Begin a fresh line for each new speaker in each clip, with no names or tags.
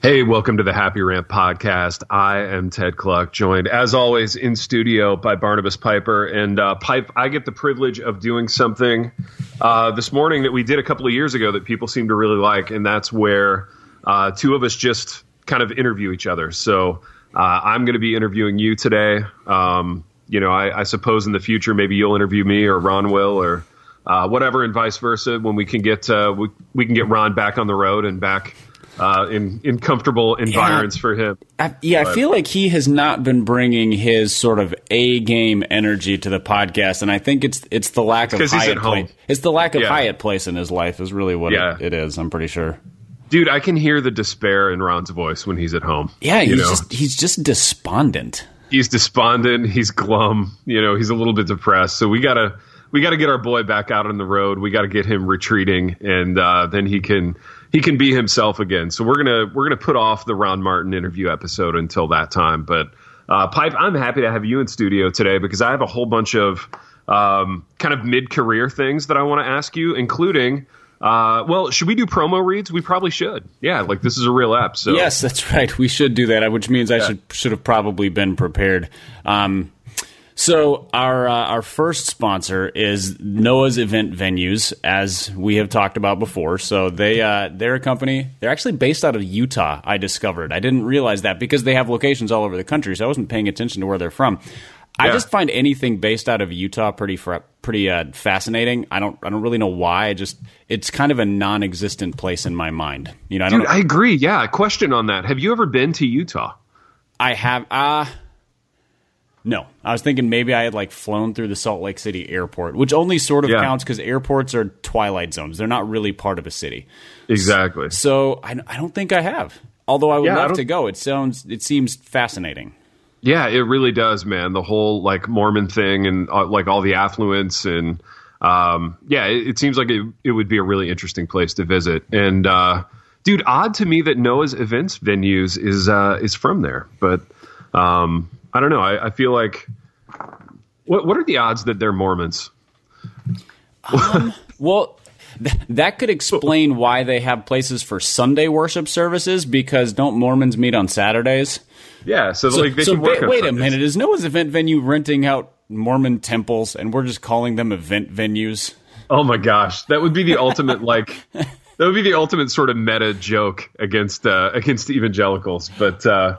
Hey, welcome to the Happy Rant podcast. I am Ted Kluck, joined as always in studio by Barnabas Piper. And Pipe, I get the privilege of doing something this morning that we did a couple of years ago that people seem to really like, and that's where two of us just kind of interview each other. So I'm going to be interviewing you today. I suppose in the future maybe you'll interview me or Ron will or whatever, and vice versa when we can get we can get Ron back on the road and back in comfortable environs for him.
I feel like he has not been bringing his sort of A-game energy to the podcast, and I think it's the lack of Hyatt place. It's the lack of Hyatt place in his life is really what it is, I'm pretty sure.
Dude, I can hear the despair in Ron's voice when he's at home.
Yeah, he's just despondent.
He's despondent, he's glum, he's a little bit depressed. So we gotta get our boy back out on the road. We gotta get him retreating, and then he can be himself again. So we're gonna put off the Ron Martin interview episode until that time. But Pipe, I'm happy to have you in studio today because I have a whole bunch of kind of mid-career things that I want to ask you, including should we do promo reads? We probably should. Yeah, like this is a real app. So
yes, that's right. We should do that, which means I should have probably been prepared. So our first sponsor is Noah's Event Venues, as we have talked about before. So they're a company. They're actually based out of Utah, I discovered. I didn't realize that because they have locations all over the country, so I wasn't paying attention to where they're from. I just find anything based out of Utah pretty fascinating. I don't really know why. It's kind of a non-existent place in my mind.
I agree. Yeah, a question on that. Have you ever been to Utah?
I have. No, I was thinking maybe I had flown through the Salt Lake City airport, which only sort of counts because airports are twilight zones. They're not really part of a city.
Exactly.
So I don't think I have. Although I would love to go. It seems fascinating.
Yeah, it really does, man. The whole Mormon thing and all the affluence and it seems like it would be a really interesting place to visit. And dude, odd to me that Noah's Events Venues is from there, but. I don't know. I feel like what are the odds that they're Mormons?
That could explain why they have places for Sunday worship services, because don't Mormons meet on Saturdays?
Yeah, so they can work on
wait
Sundays.
A minute. Is Noah's Event Venue renting out Mormon temples, and we're just calling them event venues?
Oh my gosh, that would be the ultimate That would be the ultimate sort of meta joke against evangelicals. But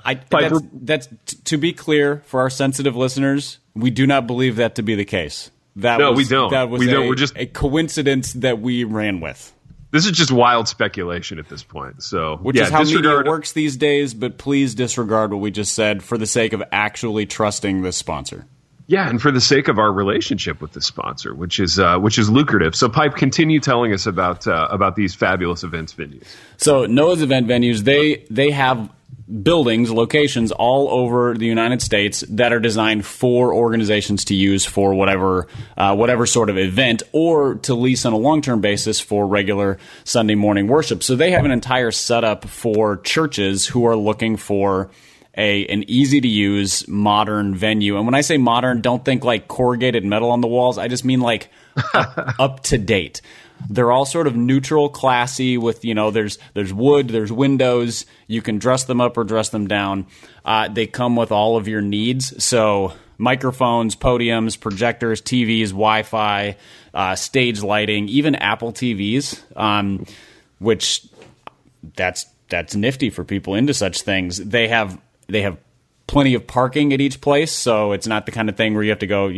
that's to be clear for our sensitive listeners, we do not believe that to be the case.
We don't.
We're just a coincidence that we ran with.
This is just wild speculation at this point. So,
which is how media works these days. But please disregard what we just said for the sake of actually trusting this sponsor.
Yeah, and for the sake of our relationship with the sponsor, which is lucrative. So, Pipe, continue telling us about these fabulous events venues.
So, Noah's Event Venues, they have buildings, locations all over the United States that are designed for organizations to use for whatever sort of event, or to lease on a long-term basis for regular Sunday morning worship. So, they have an entire setup for churches who are looking for an easy-to-use, modern venue. And when I say modern, don't think corrugated metal on the walls. I just mean up to date. They're all sort of neutral, classy with, there's wood, there's windows. You can dress them up or dress them down. They come with all of your needs. So microphones, podiums, projectors, TVs, Wi-Fi, stage lighting, even Apple TVs, which that's nifty for people into such things. They have plenty of parking at each place, so it's not the kind of thing where you have to go,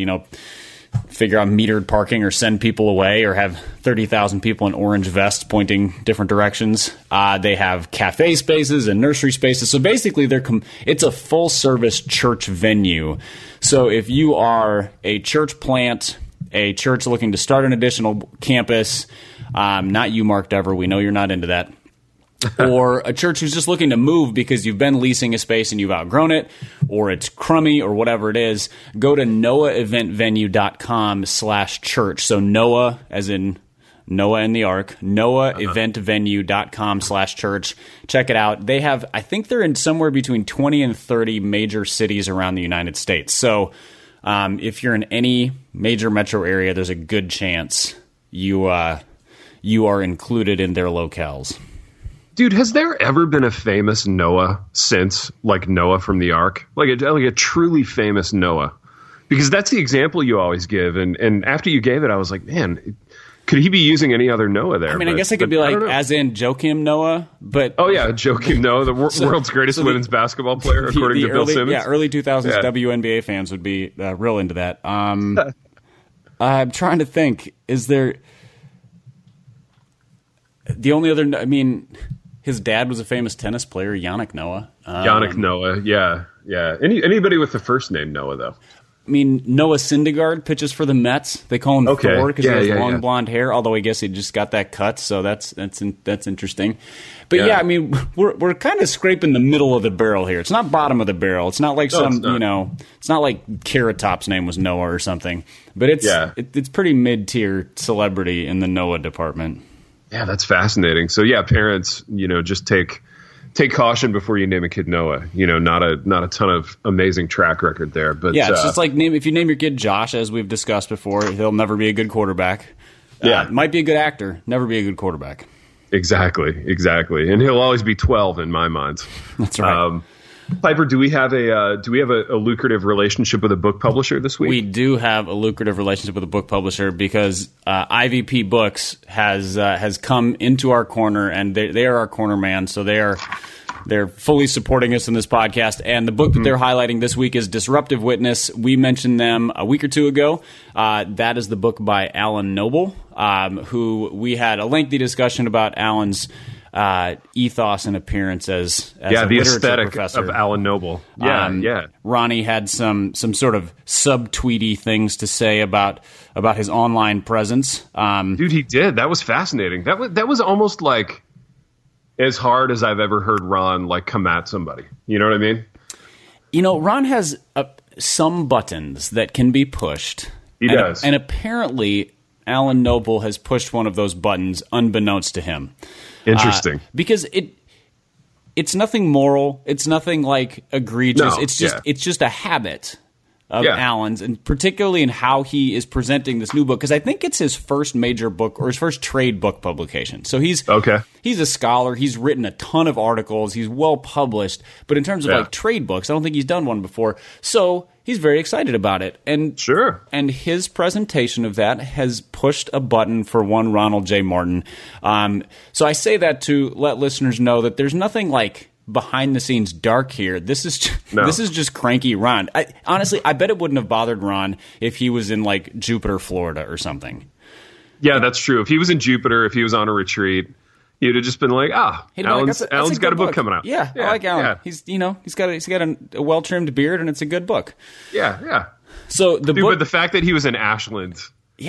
figure out metered parking or send people away or have 30,000 people in orange vests pointing different directions. They have cafe spaces and nursery spaces. So basically, it's a full-service church venue. So if you are a church plant, a church looking to start an additional campus, not you, Mark Dever, we know you're not into that, or a church who's just looking to move because you've been leasing a space and you've outgrown it, or it's crummy or whatever it is, go to noaheventvenue.com/church. So Noah, as in Noah and the Ark, noaheventvenue.com/church. Check it out. They have, I think they're in somewhere between 20 and 30 major cities around the United States. So if you're in any major metro area, there's a good chance you are included in their locales.
Dude, has there ever been a famous Noah since, like Noah from the Ark? Like a truly famous Noah? Because that's the example you always give. And after you gave it, I was like, man, could he be using any other Noah there?
I mean, I guess it could be like, as in Joakim Noah, but...
Oh, yeah, Joakim Noah, the world's greatest women's basketball player, according to Bill Simmons.
Yeah, early 2000s WNBA fans would be real into that. I'm trying to think, is there... The only other... I mean... His dad was a famous tennis player, Yannick Noah.
Yannick Noah, yeah. Anybody with the first name Noah, though.
I mean, Noah Syndergaard pitches for the Mets. They call him Thor because he has long blonde hair. Although I guess he just got that cut, so that's interesting. But I mean, we're kind of scraping the middle of the barrel here. It's not bottom of the barrel. It's not like it's not like Carrot Top's name was Noah or something. But it's pretty mid tier celebrity in the Noah department.
Yeah, that's fascinating. So parents, just take caution before you name a kid Noah. Not a ton of amazing track record there, but
it's just like if you name your kid Josh, as we've discussed before, he'll never be a good quarterback. Might be a good actor, never be a good quarterback.
Exactly, and he'll always be 12 in my mind.
That's right.
Piper, do we have a lucrative relationship with a book publisher this week?
We do have a lucrative relationship with a book publisher because IVP Books has come into our corner, and they are our corner man. So they're fully supporting us in this podcast. And the book that they're highlighting this week is Disruptive Witness. We mentioned them a week or two ago. That is the book by Alan Noble, who we had a lengthy discussion about Alan's ethos and appearance as
the aesthetic professor of Alan Noble.
Ronnie had some sort of subtweety things to say about his online presence.
Dude, he did. That was fascinating. That was almost like as hard as I've ever heard Ron come at somebody. You know what I mean?
Ron has some buttons that can be pushed.
He does,
and apparently Alan Noble has pushed one of those buttons unbeknownst to him.
Interesting.
Because it's nothing moral. It's nothing egregious.
No,
it's just a habit of Alan's, and particularly in how he is presenting this new book, because I think it's his first major book or his first trade book publication. So he's a scholar. He's written a ton of articles. He's well published. But in terms of trade books, I don't think he's done one before. So he's very excited about it. And
sure.
And his presentation of that has pushed a button for one Ronald J. Martin. So I say that to let listeners know that there's nothing behind the scenes dark here. This is just cranky Ron. Honestly, I bet it wouldn't have bothered Ron if he was in Jupiter, Florida or something.
Yeah, that's true. If he was in Jupiter, if he was on a retreat, he'd have just been Alan's got a book coming out.
Yeah, I like Alan. Yeah. He's got a well trimmed beard, and it's a good book.
Yeah.
So
but the fact that he was in Ashland,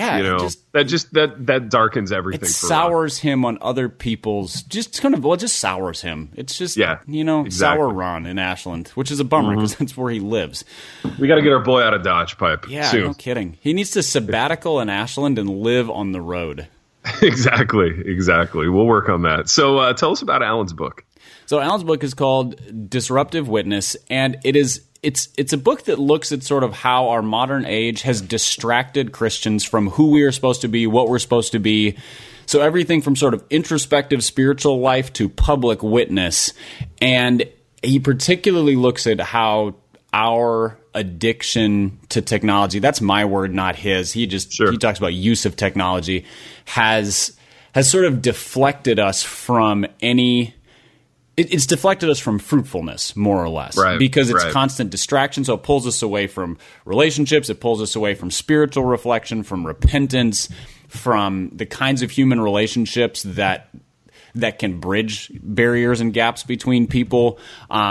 that darkens everything. It
sours him on other people's. Just sours him. It's just
exactly.
Sour Ron in Ashland, which is a bummer because that's where he lives.
We got to get our boy out of Dodge Pipe.
Yeah,
soon.
No kidding. He needs to sabbatical in Ashland and live on the road.
Exactly. We'll work on that. So tell us about Alan's book.
So Alan's book is called Disruptive Witness, and it's a book that looks at sort of how our modern age has distracted Christians from who we are supposed to be, what we're supposed to be. So everything from sort of introspective spiritual life to public witness. And he particularly looks at how our addiction to technology, that's my word, not his. He talks about use of technology has sort of deflected us from it's deflected us from fruitfulness, more or less, because it's constant distraction. So it pulls us away from relationships. It pulls us away from spiritual reflection, from repentance, from the kinds of human relationships that can bridge barriers and gaps between people.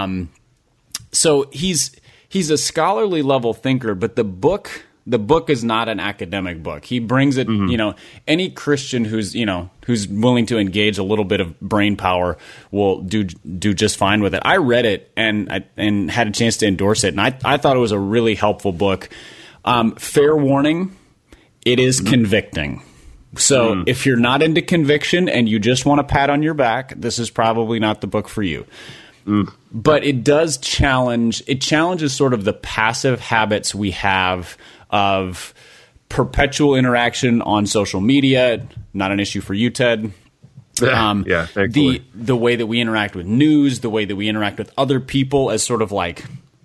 So he's a scholarly level thinker, but the book is not an academic book. He brings it, any Christian who's willing to engage a little bit of brain power will do just fine with it. I read it and had a chance to endorse it, and I thought it was a really helpful book. Fair warning, it is convicting. So if you're not into conviction and you just want a pat on your back, this is probably not the book for you. But it does challenges sort of the passive habits we have of perpetual interaction on social media. Not an issue for you, Ted.
Yeah, thankfully.
The way that we interact with news, the way that we interact with other people as sort of like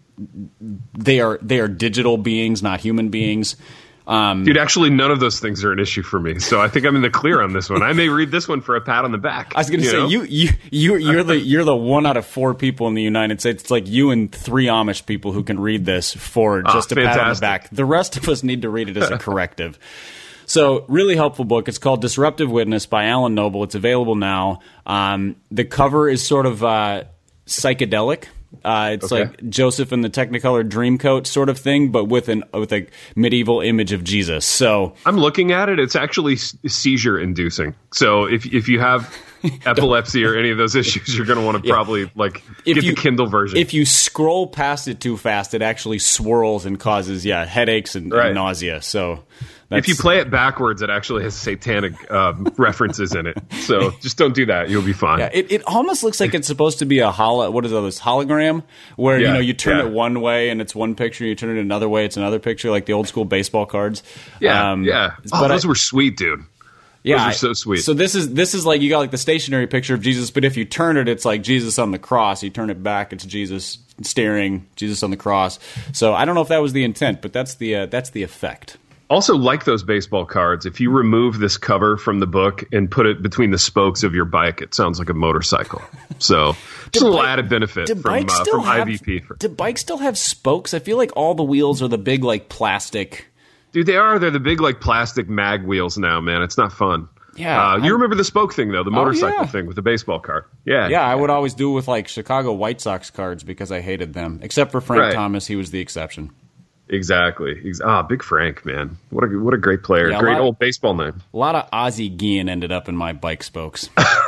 they are digital beings, not human beings.
Dude, actually, none of those things are an issue for me, so I think I'm in the clear on this one. I may read this one for a pat on the back.
I was going to say you're the 1 out of 4 people in the United States. It's like you and 3 Amish people who can read this for just a pat on the back. The rest of us need to read it as a corrective. So, really helpful book. It's called Disruptive Witness by Alan Noble. It's available now. The cover is sort of psychedelic. It's like Joseph in the Technicolor Dreamcoat sort of thing, but with a medieval image of Jesus. So
I'm looking at it. It's actually seizure inducing. So if you have epilepsy or any of those issues, you're going to want to probably get the Kindle version.
If you scroll past it too fast, it actually swirls and causes headaches and nausea. So
if you play it backwards, it actually has satanic references in it. So just don't do that. You'll be fine.
Yeah, it almost looks like it's supposed to be a hologram, where you turn it one way and it's one picture, you turn it another way, it's another picture, like the old school baseball cards.
Yeah. But those were sweet, dude.
Yeah,
those are so sweet.
So this is like you got like the stationary picture of Jesus, but if you turn it, it's like Jesus on the cross. You turn it back, it's Jesus staring, Jesus on the cross. So I don't know if that was the intent, but that's the effect.
Also, like those baseball cards, if you remove this cover from the book and put it between the spokes of your bike, it sounds like a motorcycle. So just a little added benefit from IVP.
Do bikes still have spokes? I feel like all the wheels are the big like plastic.
Dude, they are. They're the big like plastic mag wheels now, man. It's not fun.
Yeah.
You remember the spoke thing, though, the motorcycle thing with the baseball card. Yeah.
Yeah, I would always do it with like Chicago White Sox cards because I hated them. Except for Frank Thomas, he was the exception.
Exactly. Big Frank, man. What a great player. Yeah, great old baseball name.
A lot of Ozzie Guillen ended up in my bike spokes.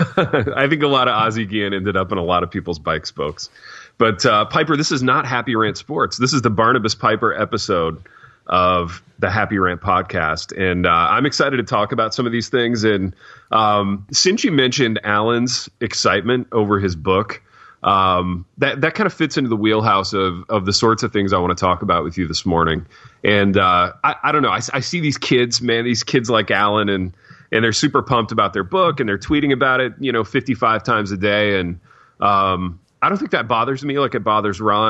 I think a lot of Ozzie Guillen ended up in a lot of people's bike spokes. But Piper, this is not Happy Rant Sports. This is the Barnabas Piper episode of the Happy Rant podcast. And I'm excited to talk about some of these things. And since you mentioned Alan's excitement over his book, that kind of fits into the wheelhouse of the sorts of things I want to talk about with you this morning. And I don't know. I see these kids, man, these kids like Alan, and they're super pumped about their book, and they're tweeting about it, 55 times a day. And I don't think that bothers me like it bothers Ron.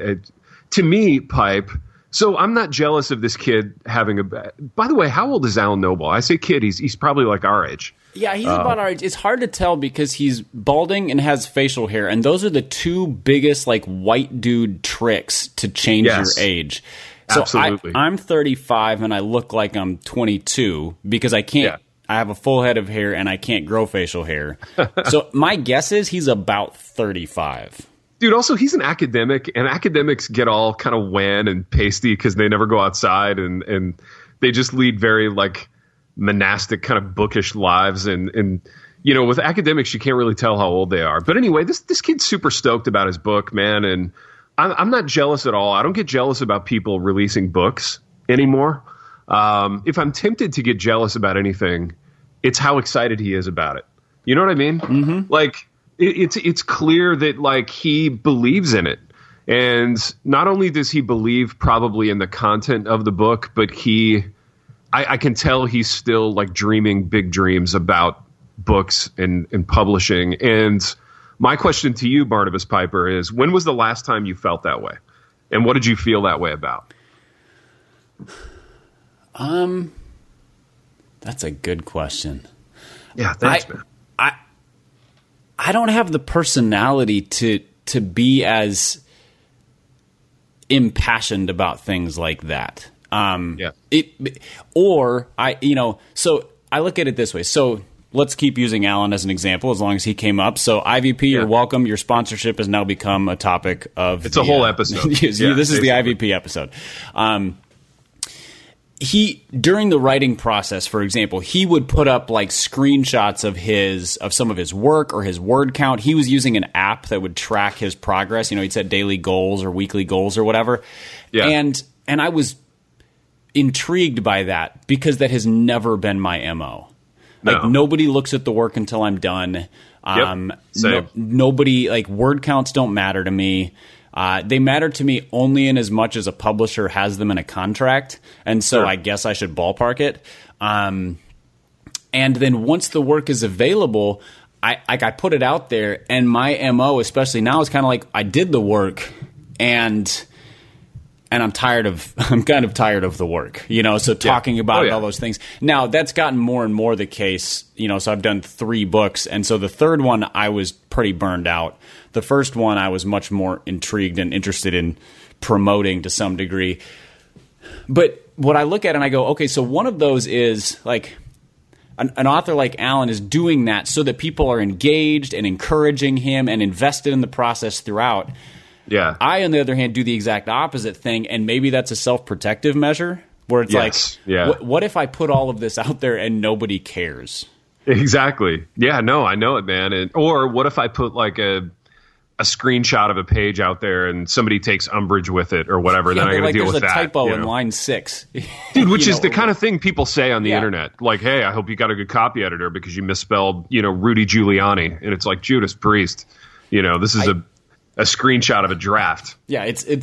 To me, Pipe. So I'm not jealous of this kid having by the way, how old is Alan Noble? I say kid, he's probably like our age.
Yeah, he's about our age. It's hard to tell because he's balding and has facial hair, and those are the two biggest like white dude tricks to change your age. So absolutely. I'm 35 and I look like I'm 22 because I can't. Yeah. I have a full head of hair and I can't grow facial hair. So my guess is he's about 35.
Dude, also, he's an academic, and academics get all kind of wan and pasty because they never go outside, and they just lead very, like, monastic, kind of bookish lives. And with academics, you can't really tell how old they are. But anyway, this kid's super stoked about his book, man, and I'm not jealous at all. I don't get jealous about people releasing books anymore. If I'm tempted to get jealous about anything, it's how excited he is about it. You know what I mean?
Mm-hmm.
Like, it's clear that like he believes in it, and not only does he believe probably in the content of the book, but I can tell he's still like dreaming big dreams about books and publishing. And my question to you, Barnabas Piper, is when was the last time you felt that way, and what did you feel that way about?
That's a good question.
Yeah, thanks, man.
I don't have the personality to be as impassioned about things like that. So I look at it this way. So let's keep using Alan as an example as long as he came up. So IVP, you're welcome. Your sponsorship has now become a topic of
a whole episode.
This is the IVP episode. During the writing process, for example, he would put up like screenshots of some of his work or his word count. He was using an app that would track his progress. He'd set daily goals or weekly goals or whatever. Yeah. And I was intrigued by that because that has never been my MO. Like nobody looks at the work until I'm done. Nobody, like, word counts don't matter to me. They matter to me only in as much as a publisher has them in a contract, and so I guess I should ballpark it. And then once the work is available, I put it out there, and my MO, especially now, is kind of like I did the work, and I'm kind of tired of the work, so talking about all those things. Now, that's gotten more and more the case, so I've done 3 books, and so the third one I was pretty burned out. The first one I was much more intrigued and interested in promoting to some degree. But what I look at and I go, okay, so one of those is like an author like Alan is doing that so that people are engaged and encouraging him and invested in the process throughout.
Yeah.
I, on the other hand, do the exact opposite thing, and maybe that's a self-protective measure where it's what if I put all of this out there and nobody cares?
Exactly. Yeah, no, I know it, man. Or what if I put like a screenshot of a page out there and somebody takes umbrage with it or whatever, then I got to deal with that.
There's a typo in line 6.
Dude, which is the kind of thing people say on the internet. Like, hey, I hope you got a good copy editor because you misspelled, Rudy Giuliani. And it's like Judas Priest. This is a screenshot of a draft.
Yeah,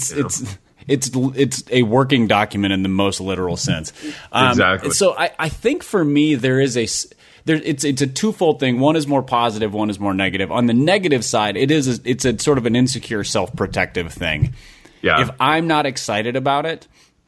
it's a working document in the most literal sense.
Exactly.
So I think for me it's a twofold thing. One is more positive, one is more negative. On the negative side, it's a sort of an insecure self-protective thing.
Yeah.
If I'm not excited about it,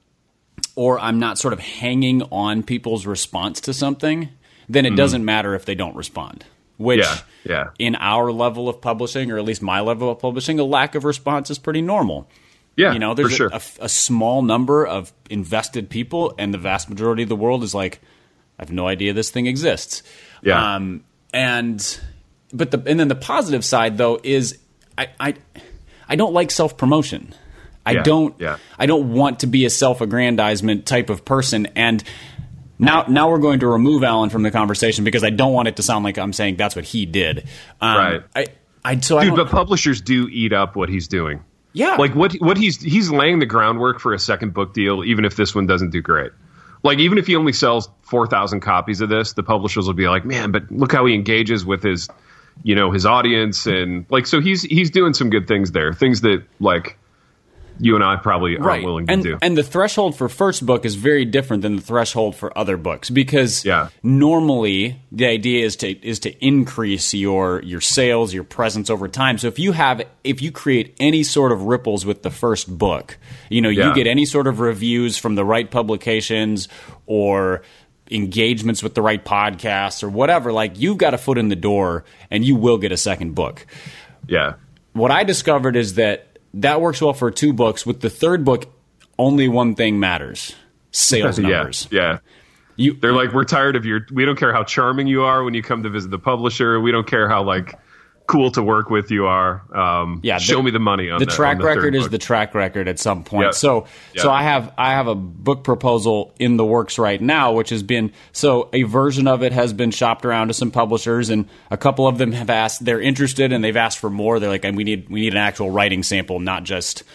or I'm not sort of hanging on people's response to something, then it doesn't matter if they don't respond. Which, in our level of publishing, or at least my level of publishing, a lack of response is pretty normal.
Yeah,
there's
for sure.
a small number of invested people, and the vast majority of the world is like, I have no idea this thing exists.
Yeah.
And then the positive side though is I don't like self-promotion. I don't want to be a self-aggrandizement type of person. And now we're going to remove Alan from the conversation because I don't want it to sound like I'm saying that's what he did.
Right. But publishers do eat up what he's doing.
Yeah.
Like what he's laying the groundwork for a second book deal, even if this one doesn't do great. Like, even if he only sells 4,000 copies of this, the publishers will be like, man, but look how he engages with his audience. And like, so he's doing some good things there. Things that like you and I probably aren't willing to do.
And the threshold for first book is very different than the threshold for other books because normally the idea is to increase your sales, your presence over time. So if you create any sort of ripples with the first book, you get any sort of reviews from the right publications or engagements with the right podcasts or whatever, like you've got a foot in the door and you will get a second book.
Yeah.
What I discovered is that works well for 2 books. With the third book, only one thing matters: sales numbers.
Yeah. They're like, we're tired of we don't care how charming you are when you come to visit the publisher. We don't care how like cool to work with you are. Show me the money on
the track record is the track record at some point. Yep. So I have a book proposal in the works right now, which has been a version of it has been shopped around to some publishers, and a couple of them have asked, they're interested and they've asked for more. They're like, we need an actual writing sample, not just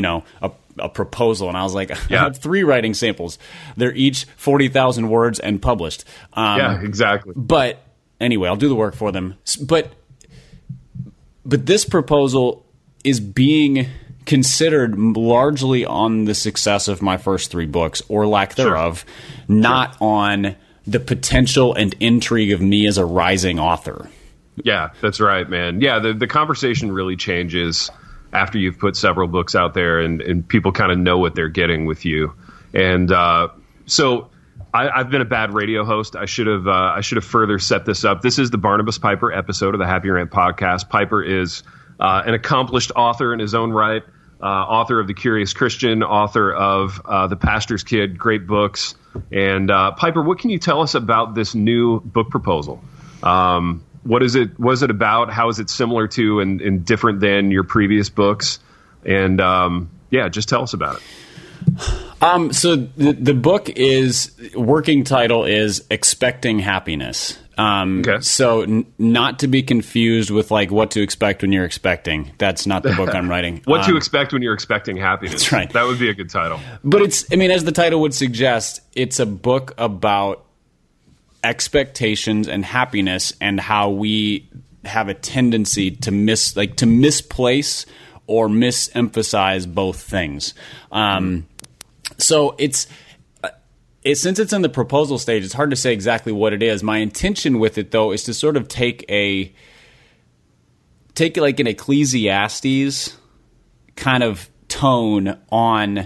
a proposal. And I was like, I have 3 writing samples. They're each 40,000 words and published.
Exactly.
But anyway, I'll do the work for them. But this proposal is being considered largely on the success of my first 3 books, or lack thereof, not on the potential and intrigue of me as a rising author.
Yeah, that's right, man. Yeah, the conversation really changes after you've put several books out there and people kind of know what they're getting with you. And so I've been a bad radio host. I should have further set this up. This is the Barnabas Piper episode of the Happy Rant podcast. Piper is an accomplished author in his own right, author of The Curious Christian, author of The Pastor's Kid, great books. And Piper, what can you tell us about this new book proposal? What is it? What is it about? How is it similar to and different than your previous books? And just tell us about it.
So the book working title is Expecting Happiness.
Okay.
So not to be confused with like what to expect when you're expecting. That's not the book I'm writing.
What to expect when you're expecting happiness.
That's right.
That would be a good title.
But as the title would suggest, it's a book about expectations and happiness and how we have a tendency to misplace or misemphasize both things. So since it's in the proposal stage, it's hard to say exactly what it is. My intention with it, though, is to sort of take take like an Ecclesiastes kind of tone on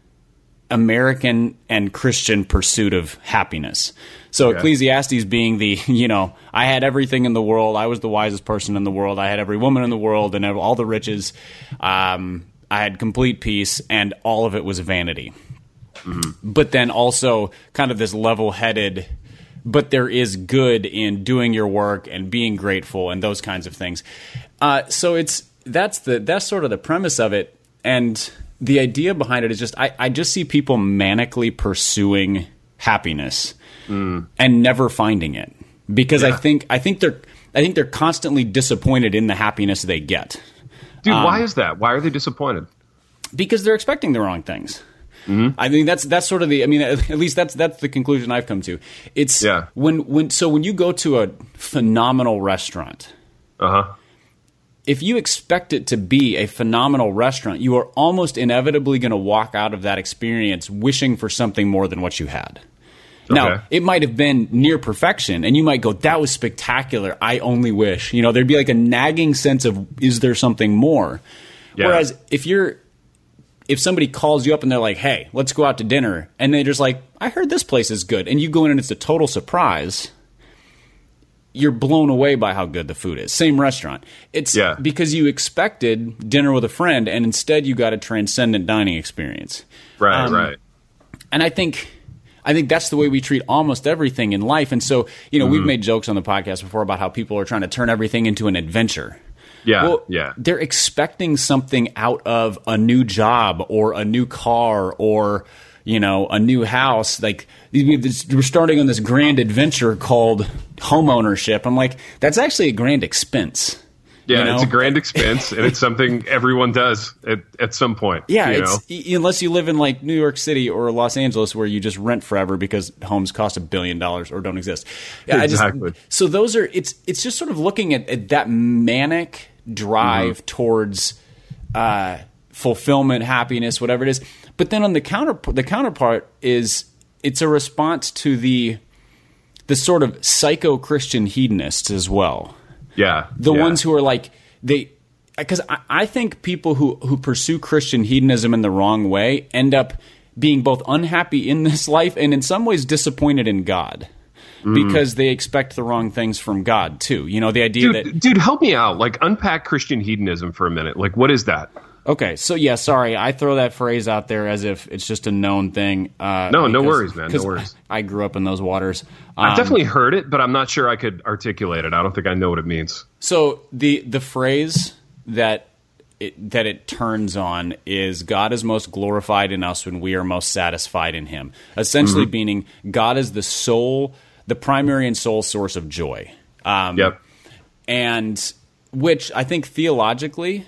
American and Christian pursuit of happiness. So Ecclesiastes being the, I had everything in the world. I was the wisest person in the world. I had every woman in the world and all the riches. I had complete peace, and all of it was vanity. Mm-hmm. But then also kind of this level-headed, but there is good in doing your work and being grateful and those kinds of things. So that's sort of the premise of it. And the idea behind it is just I just see people manically pursuing happiness and never finding it, because I think they're constantly disappointed in the happiness they get.
Dude, why is that? Why are they disappointed?
Because they're expecting the wrong things. Mm-hmm. I mean, that's sort of the. I mean, at least that's the conclusion I've come to. It's when you go to a phenomenal restaurant, if you expect it to be a phenomenal restaurant, you are almost inevitably going to walk out of that experience wishing for something more than what you had. Now, it might have been near perfection, and you might go, that was spectacular. I only wish. There'd be like a nagging sense of, is there something more? Yeah. Whereas if somebody calls you up and they're like, hey, let's go out to dinner, and they're just like, I heard this place is good, and you go in and it's a total surprise, you're blown away by how good the food is. Same restaurant. It's because you expected dinner with a friend, and instead you got a transcendent dining experience.
Right.
And I think that's the way we treat almost everything in life. And so, we've made jokes on the podcast before about how people are trying to turn everything into an adventure. They're expecting something out of a new job or a new car or, a new house. Like, we're starting on this grand adventure called home ownership. I'm like, that's actually a grand expense.
Yeah, it's a grand expense, and it's something everyone does at some point.
Yeah, unless you live in like New York City or Los Angeles, where you just rent forever because homes cost $1 billion or don't exist. Yeah,
exactly.
So those are it's just sort of looking at that manic drive towards fulfillment, happiness, whatever it is. But then on the counterpart is it's a response to the sort of psycho-Christian hedonists as well.
Yeah.
The ones who are like, because I think people who pursue Christian hedonism in the wrong way end up being both unhappy in this life and in some ways disappointed in God. Because they expect the wrong things from God too. The idea
Dude, help me out. Like, unpack Christian hedonism for a minute. Like, what is that?
Okay, so sorry, I throw that phrase out there as if it's just a known thing.
No worries, man. No worries.
I grew up in those waters.
I've definitely heard it, but I'm not sure I could articulate it. I don't think I know what it means.
So the phrase that it turns on is God is most glorified in us when we are most satisfied in Him. Essentially, meaning God is the primary and sole source of joy. And which I think theologically,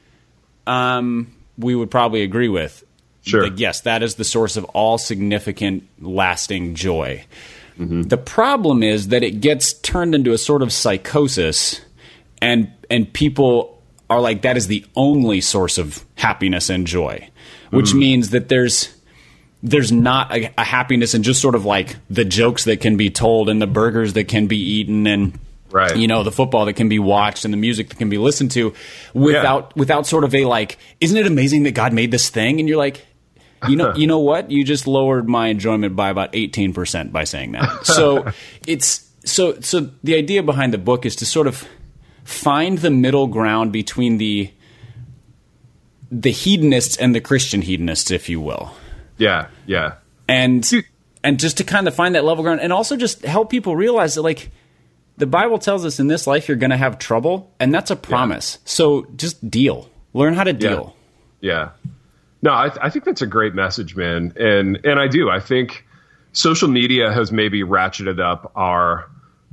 we would probably agree with.
Sure.
Like, yes, that is the source of all significant, lasting joy. The problem is that it gets turned into a sort of psychosis, and people are like, that is the only source of happiness and joy, which means that there's not a happiness in just sort of like the jokes that can be told and the burgers that can be eaten and the football that can be watched and the music that can be listened to without sort of a like, isn't it amazing that God made this thing? And you're like, you know what? You just lowered my enjoyment by about 18% by saying that. So so the idea behind the book is to sort of find the middle ground between the hedonists and the Christian hedonists, if you will.
Yeah.
And just to kind of find that level ground, and also just help people realize that, like, the Bible tells us in this life you're going to have trouble, and that's a promise. So just deal. Learn how to deal.
Yeah. No, I think that's a great message, man. And I do. I think social media has maybe ratcheted up our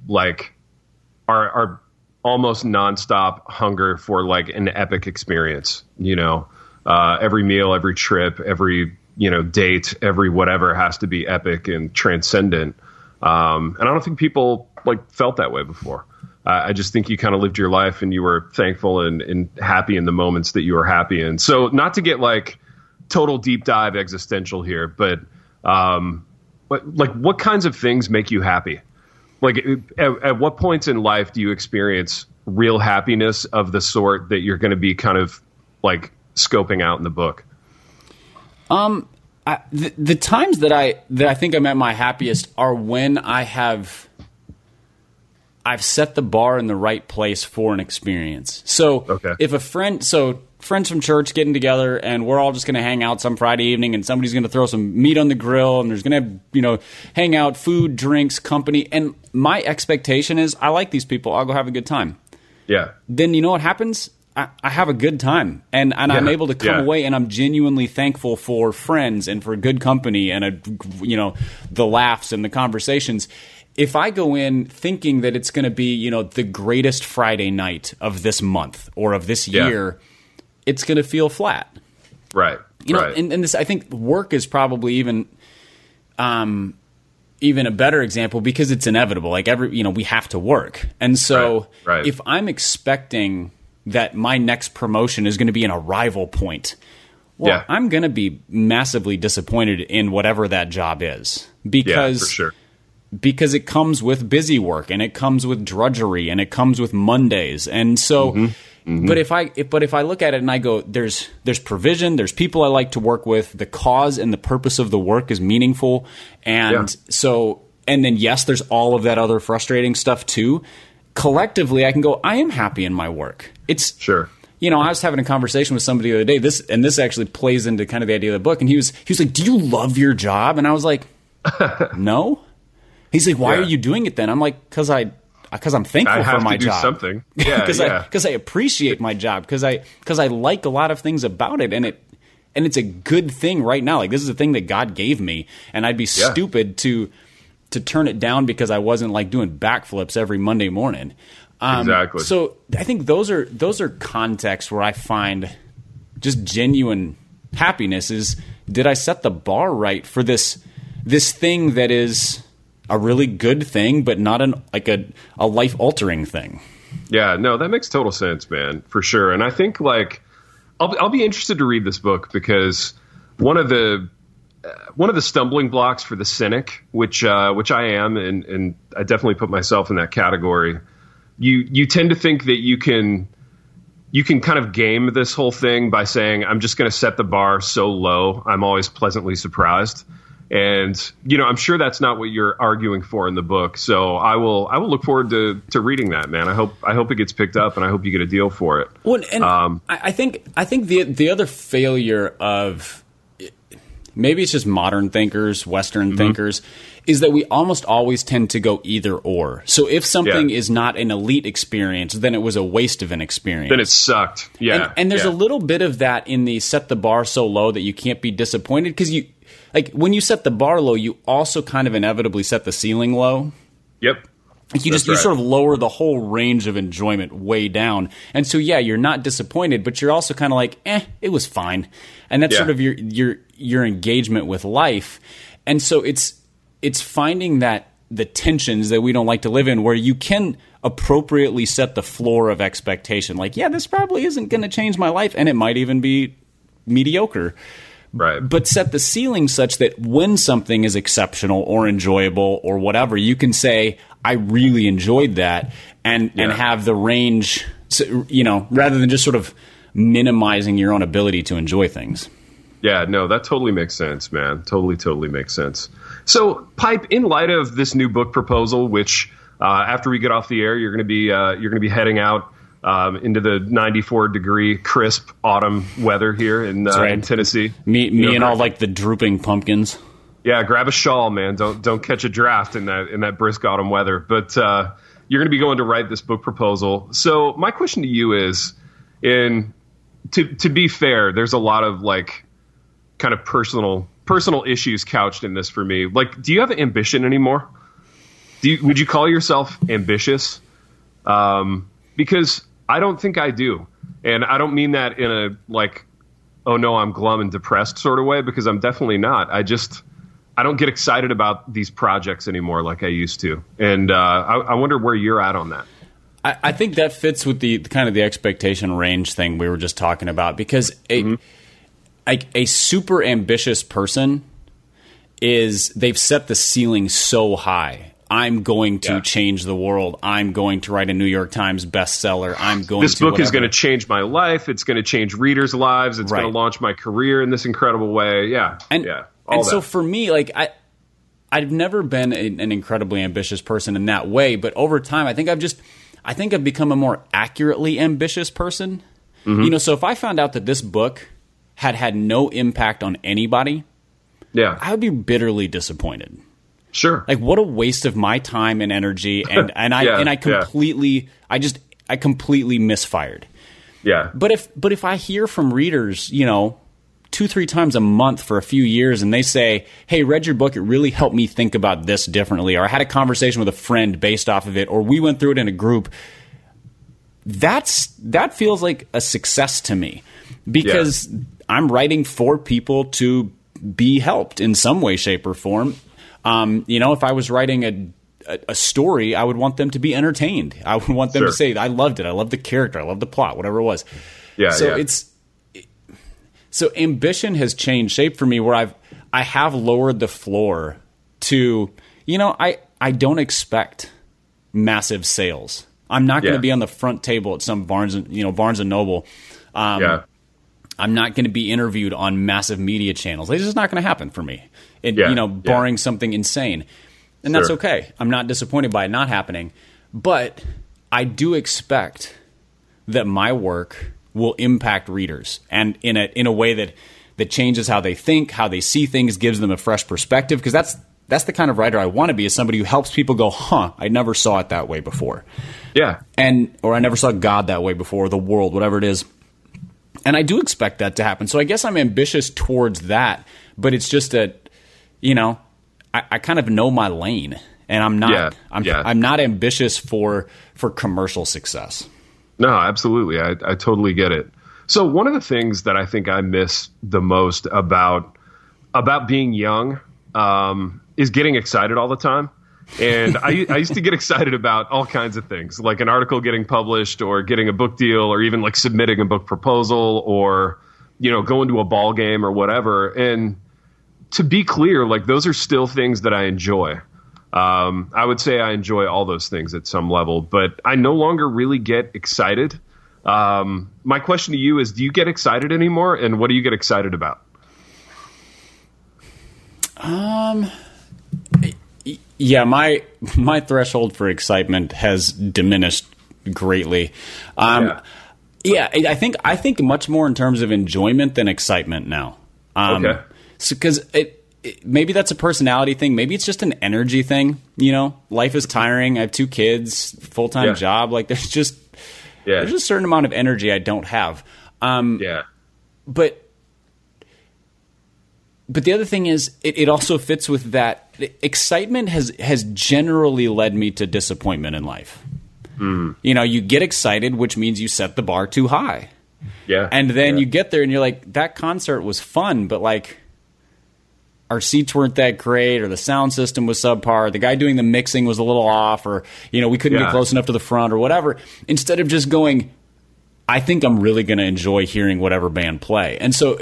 almost nonstop hunger for like an epic experience. Every meal, every trip, every date, every whatever has to be epic and transcendent. And I don't think people felt that way before. I just think you kind of lived your life and you were thankful and happy in the moments that you were happy in. So not to get total deep dive existential here, but what kinds of things make you happy? At what points in life do you experience real happiness of the sort that you're going to be kind of like scoping out in the book?
The times that I think I'm at my happiest are when I've set the bar in the right place for an experience. So if friends from church getting together and we're all just going to hang out some Friday evening and somebody's going to throw some meat on the grill and there's going to hang out, food, drinks, company. And my expectation is I like these people. I'll go have a good time.
Yeah.
Then you know what happens? I have a good time and I'm able to come away and I'm genuinely thankful for friends and for good company and the laughs and the conversations. If I go in thinking that it's going to be, the greatest Friday night of this month or of this year, it's going to feel flat.
Right.
And this, I think work is probably even a better example because it's inevitable. Like we have to work. And so if I'm expecting that my next promotion is going to be an arrival point, I'm going to be massively disappointed in whatever that job is because
for sure.
Because it comes with busy work and it comes with drudgery and it comes with Mondays. And so, but if I look at it and I go, there's provision, there's people I like to work with, the cause and the purpose of the work is meaningful. And and then yes, there's all of that other frustrating stuff too. Collectively, I can go, I am happy in my work. It's sure. I was having a conversation with somebody the other day. This actually plays into kind of the idea of the book. And he was like, "Do you love your job?" And I was like, "No." He's like, "Why are you doing it then?" I'm like, "Because I'm thankful for my job.
Something,
because I appreciate my job. Because I like a lot of things about it, and it's a good thing right now. Like this is a thing that God gave me, and I'd be stupid to turn it down because I wasn't like doing backflips every Monday morning."
Exactly.
So I think those are contexts where I find just genuine happiness. Is did I set the bar right for this thing that is a really good thing, but not a life altering thing?
Yeah, no, that makes total sense, man, for sure. And I think like I'll be interested to read this book because one of the stumbling blocks for the cynic, which I am, and I definitely put myself in that category. You tend to think that you can kind of game this whole thing by saying, I'm just going to set the bar so low, I'm always pleasantly surprised. And, I'm sure that's not what you're arguing for in the book. So I will look forward to reading that, man. I hope it gets picked up and I hope you get a deal for it.
Well, and I think the other failure of maybe it's just modern thinkers, Western thinkers, is that we almost always tend to go either or. So if something is not an elite experience, then it was a waste of an experience.
Then it sucked. Yeah.
And there's a little bit of that in the set the bar so low that you can't be disappointed because when you set the bar low, you also kind of inevitably set the ceiling low.
Yep.
You sort of lower the whole range of enjoyment way down. And so, you're not disappointed, but you're also kind of like, it was fine. And that's sort of your engagement with life. And so it's finding that the tensions that we don't like to live in where you can appropriately set the floor of expectation. Like, this probably isn't going to change my life. And it might even be mediocre.
Right.
But set the ceiling such that when something is exceptional or enjoyable or whatever, you can say, I really enjoyed that and have the range, rather than just sort of minimizing your own ability to enjoy things.
Yeah, no, that totally makes sense, man. Totally makes sense. So, Pipe, in light of this new book proposal, which after we get off the air, you're going to be heading out into the 94-degree crisp autumn weather here in Tennessee.
Me and all like the drooping pumpkins.
Yeah, grab a shawl, man. Don't catch a draft in that brisk autumn weather. But you're going to be going to write this book proposal. So my question to you is, to be fair, there's a lot of like kind of personal issues couched in this for me. Like, do you have ambition anymore? Would you call yourself ambitious? Because I don't think I do. And I don't mean that in a like, oh no, I'm glum and depressed sort of way, because I'm definitely not. I don't get excited about these projects anymore like I used to. And I wonder where you're at on that.
I think that fits with the kind of the expectation range thing we were just talking about, because a super ambitious person they've set the ceiling so high. I'm going to change the world. I'm going to write a New York Times bestseller.
This book is going to change my life. It's going to change readers' lives. It's going to launch my career in this incredible way. Yeah.
And so for me, like I've never been an incredibly ambitious person in that way, but over time, I think I've become a more accurately ambitious person. Mm-hmm. So if I found out that this book had no impact on anybody, I would be bitterly disappointed.
Sure.
Like, what a waste of my time and energy, and I completely misfired.
Yeah.
But if I hear from readers, 2-3 times a month for a few years, and they say, "Hey, read your book, it really helped me think about this differently," or "I had a conversation with a friend based off of it," or "We went through it in a group," that feels like a success to me, because I'm writing for people to be helped in some way, shape, or form. If I was writing a story, I would want them to be entertained. I would want them to say, "I loved it. I loved the character. I loved the plot," whatever it was. So ambition has changed shape for me, where I have lowered the floor to, I don't expect massive sales. I'm not going to be on the front table at some Barnes and Noble. I'm not going to be interviewed on massive media channels. It's just not going to happen for me. Barring something insane. And that's okay. I'm not disappointed by it not happening. But I do expect that my work will impact readers, and in a way that changes how they think, how they see things, gives them a fresh perspective, because that's the kind of writer I want to be, is somebody who helps people go, I never saw it that way before.
Yeah.
Or I never saw God that way before, the world, whatever it is. And I do expect that to happen. So I guess I'm ambitious towards that, but it's just I kind of know my lane, and I'm not I'm not ambitious for commercial success.
No, absolutely. I totally get it. So one of the things that I think I miss the most about being young is getting excited all the time. And I used to get excited about all kinds of things, like an article getting published, or getting a book deal, or even like submitting a book proposal, or, going to a ball game or whatever. And to be clear, like, those are still things that I enjoy. I would say I enjoy all those things at some level, but I no longer really get excited. My question to you is, do you get excited anymore? And what do you get excited about?
Yeah, my threshold for excitement has diminished greatly. I think much more in terms of enjoyment than excitement now.
Okay.
So, because maybe that's a personality thing. Maybe it's just an energy thing. Life is tiring. I have 2 kids, full-time job. Like, there's just a certain amount of energy I don't have. But the other thing is, it also fits with that. Excitement has generally led me to disappointment in life. Mm. You get excited, which means you set the bar too high.
Yeah.
And then you get there and you're like, that concert was fun, but like, our seats weren't that great, or the sound system was subpar, the guy doing the mixing was a little off, or, we couldn't get close enough to the front, or whatever. Instead of just going, I think I'm really going to enjoy hearing whatever band play. And so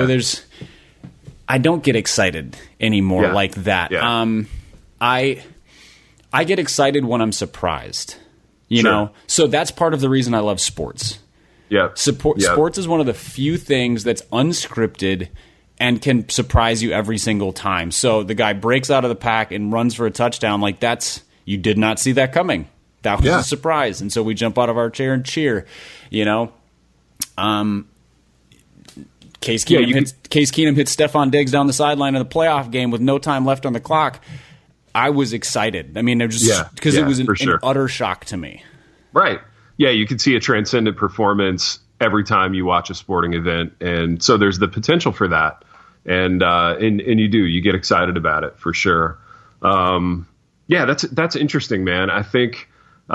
I don't get excited anymore like that. Yeah. I get excited when I'm surprised, know? So that's part of the reason I love sports.
Yeah.
Sports is one of the few things that's unscripted and can surprise you every single time. So the guy breaks out of the pack and runs for a touchdown. Like, you did not see that coming. That was a surprise. And so we jump out of our chair and cheer, Case Keenum hits Stephon Diggs down the sideline of the playoff game with no time left on the clock. I was excited. I mean, it was an utter shock to me.
Right. Yeah, you can see a transcendent performance every time you watch a sporting event, and so there's the potential for that. And you get excited about it for sure. That's interesting, man. I think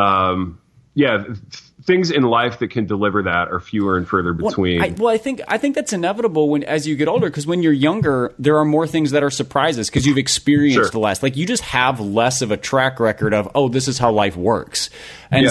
things in life that can deliver that are fewer and further between.
I think that's inevitable as you get older, because when you're younger, there are more things that are surprises because you've experienced less. Like, you just have less of a track record of, this is how life works. And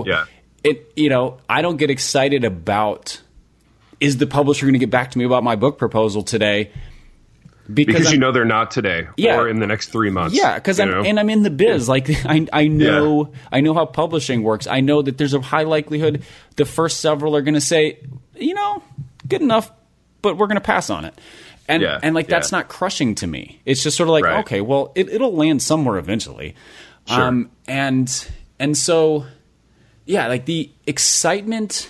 I don't get excited about, is the publisher going to get back to me about my book proposal today?
Because you know they're not today or in the next 3 months.
Yeah, because I'm in the biz. Like I know how publishing works. I know that there's a high likelihood the first several are going to say, good enough, but we're going to pass on it. And that's not crushing to me. It's just sort of like, okay, well, it'll land somewhere eventually.
Sure.
And so, yeah, like the excitement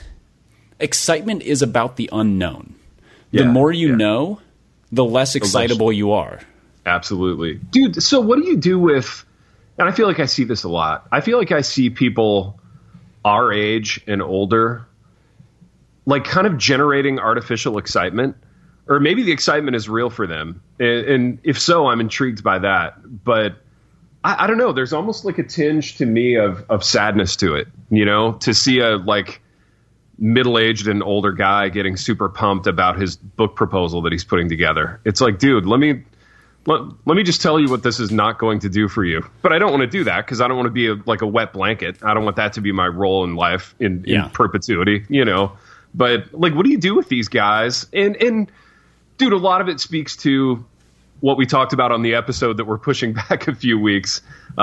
is about the unknown. The more you know, the less excitable you are.
Absolutely. Dude, so what do you do with, and I feel like I see this a lot. I feel like I see people our age and older, like kind of generating artificial excitement, or maybe the excitement is real for them. And if so, I'm intrigued by that. But I don't know. There's almost like a tinge to me of sadness to it, to see a like middle-aged and older guy getting super pumped about his book proposal that he's putting together. It's like, dude, let me just tell you what this is not going to do for you. But I don't want to do that because I don't want to be like a wet blanket. I don't want that to be my role in life in perpetuity, But like, what do you do with these guys? And dude, a lot of it speaks to what we talked about on the episode that we're pushing back a few weeks.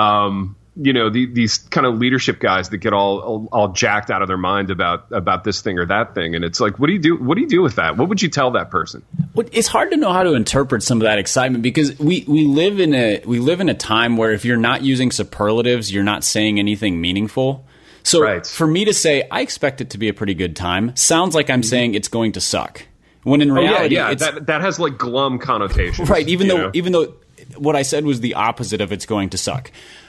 These kind of leadership guys that get all jacked out of their mind about this thing or that thing. And it's like, what do you do? What do you do with that? What would you tell that person?
It's hard to know how to interpret some of that excitement because we live in a time where if you're not using superlatives, you're not saying anything meaningful. So for me to say, I expect it to be a pretty good time, sounds like I'm saying it's going to suck. When in reality,
that has like glum connotations.
Right. Even though what I said was the opposite of it's going to suck.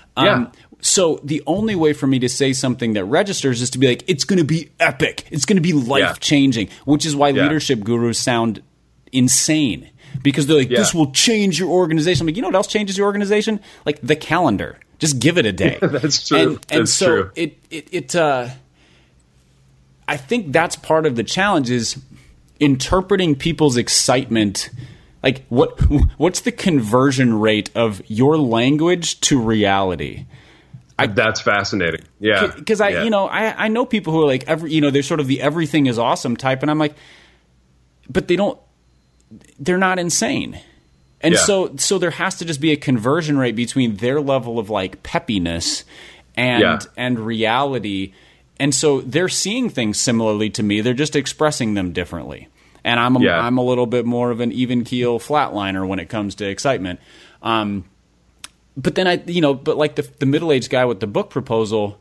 So the only way for me to say something that registers is to be like, it's going to be epic. It's going to be life-changing, which is why leadership gurus sound insane. Because they're like, this will change your organization. I'm like, you know what else changes your organization? Like the calendar. Just give it a day.
That's true.
And so true. I think that's part of the challenge is interpreting people's excitement. Like what's the conversion rate of your language to reality?
That's fascinating. Yeah.
Because I know people who are like, they're sort of the everything is awesome type. And I'm like, but they're not insane. And so there has to just be a conversion rate between their level of like peppiness and reality. And so they're seeing things similarly to me. They're just expressing them differently. And I'm a little bit more of an even keel flatliner when it comes to excitement. But then but like the middle-aged guy with the book proposal,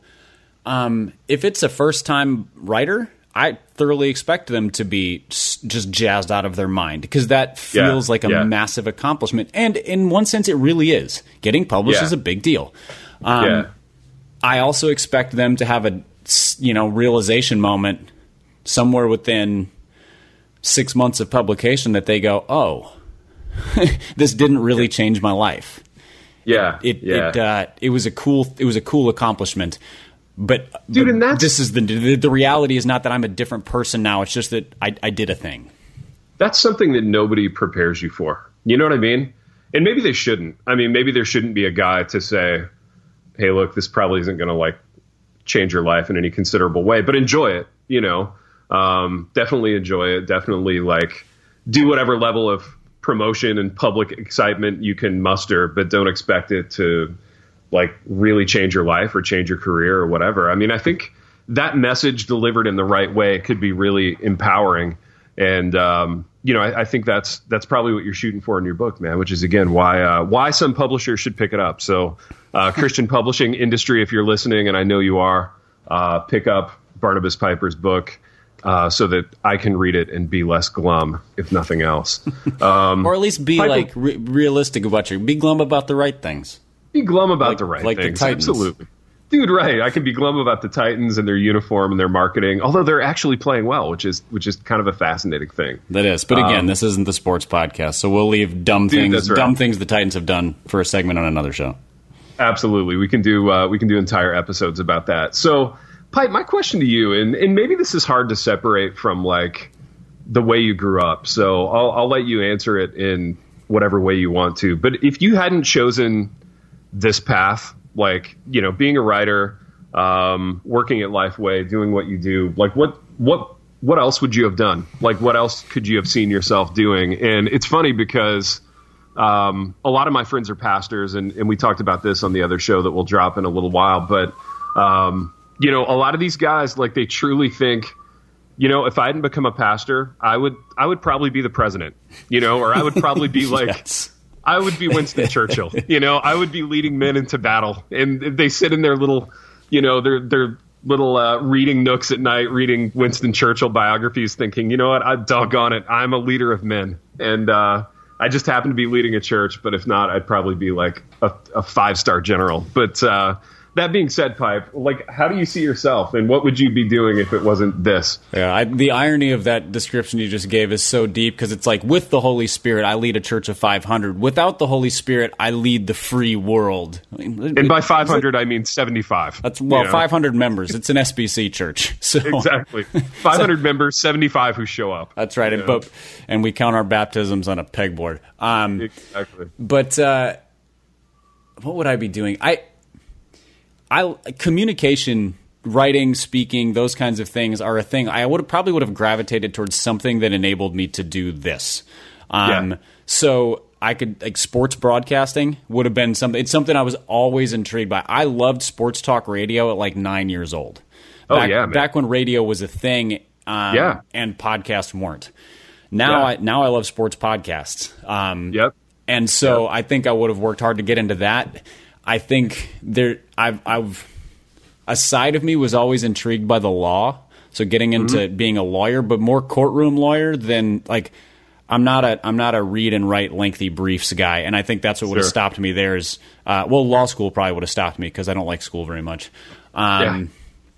if it's a first-time writer, I thoroughly expect them to be just jazzed out of their mind because that feels like a massive accomplishment. And in one sense, it really is. Getting published is a big deal. I also expect them to have a realization moment somewhere within 6 months of publication that they go, oh, this didn't really change my life. It was a cool accomplishment. But dude, and this is the reality is not that I'm a different person now. It's just that I did a thing.
That's something that nobody prepares you for. You know what I mean? And maybe they shouldn't. I mean, maybe there shouldn't be a guy to say, hey, look, this probably isn't going to like change your life in any considerable way, but enjoy it. Definitely enjoy it. Definitely like do whatever level of promotion and public excitement you can muster, but don't expect it to like really change your life or change your career or whatever. I mean, I think that message delivered in the right way could be really empowering. And, I think that's probably what you're shooting for in your book, man, which is, again, why some publishers should pick it up. So Christian publishing industry, if you're listening, and I know you are, pick up Barnabas Piper's book so that I can read it and be less glum, if nothing else.
Or at least be Piper, realistic about be glum about the right things.
Be glum about the right things.
The Titans.
Absolutely. Dude, right. I can be glum about the Titans and their uniform and their marketing, although they're actually playing well, which is kind of a fascinating thing.
That is. But again, this isn't the sports podcast, so we'll leave dumb things the Titans have done for a segment on another show.
Absolutely. We can do entire episodes about that. So, Pipe, my question to you, and maybe this is hard to separate from like the way you grew up, so I'll let you answer it in whatever way you want to. But if you hadn't chosen this path, like, being a writer, working at Lifeway, doing what you do, like what else would you have done? Like, what else could you have seen yourself doing? And it's funny because a lot of my friends are pastors, and we talked about this on the other show that we'll drop in a little while. But, you know, a lot of these guys, like, they truly think, you know, if I hadn't become a pastor, I would probably be the president, you know, or I would probably be like,
Yes.
I would be Winston Churchill, you know, I would be leading men into battle. And they sit in their little, you know, their little reading nooks at night, reading Winston Churchill biographies, thinking, you know what, doggone it, I'm a leader of men. And I just happen to be leading a church, but if not, I'd probably be like a 5-star general. But that being said, Pipe, like, how do you see yourself, and what would you be doing if it wasn't this?
Yeah, the irony of that description you just gave is so deep, because it's like, with the Holy Spirit, I lead a church of 500. Without the Holy Spirit, I lead the free world.
And by 500, I mean 75.
That's 500 members. It's an SBC church. So
exactly. 500 members, 75 who show up.
That's right.
Yeah.
And we count our baptisms on a pegboard.
Exactly.
But what would I be doing? Communication, writing, speaking, those kinds of things are a thing. I probably would have gravitated towards something that enabled me to do this. So I could, like, sports broadcasting would have been something. It's something I was always intrigued by. I loved sports talk radio at like 9 years old. Back when radio was a thing, and podcasts weren't. Now I love sports podcasts. And so I think I would have worked hard to get into that. I think a side of me was always intrigued by the law, so getting into being a lawyer, but more courtroom lawyer than, like, I'm not a read and write lengthy briefs guy, and I think that's what would have stopped me there. Is law school probably would have stopped me, because I don't like school very much. And